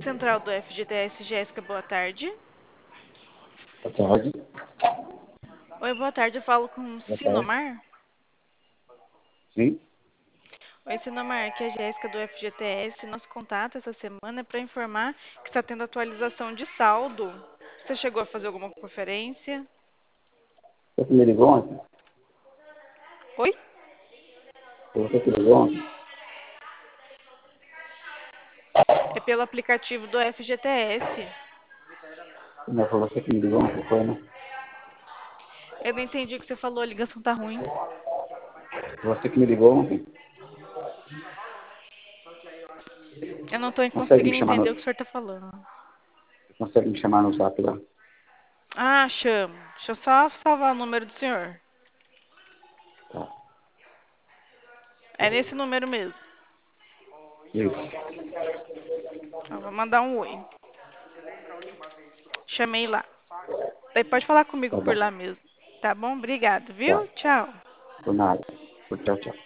Central do FGTS, Jéssica, boa tarde. Boa tarde. Oi, boa tarde, eu falo com Boa tarde. Sinomar. Sim? Oi, Sinomar, aqui é a Jéssica do FGTS. Nosso contato essa semana é para informar que está tendo atualização de saldo. Você chegou a fazer alguma conferência? Você que me ligou ontem? Oi? Foi você que ligou ontem? É pelo aplicativo do FGTS. Não, foi você que me ligou ontem, foi, né? Eu não entendi o que você falou, a ligação tá ruim. Foi você que me ligou ontem? Eu não estou Consegue me conseguindo chamar no, entender o que o senhor está falando. consegue me chamar no zap lá? Ah, chamo. Deixa eu só salvar o número do senhor. Tá. É nesse número mesmo. Isso. Eu vou mandar um oi. Chamei lá. Daí pode falar comigo Tá por bom. lá mesmo. Tá bom? Obrigado, Tá. viu? Tchau. Por nada. Tchau, tchau.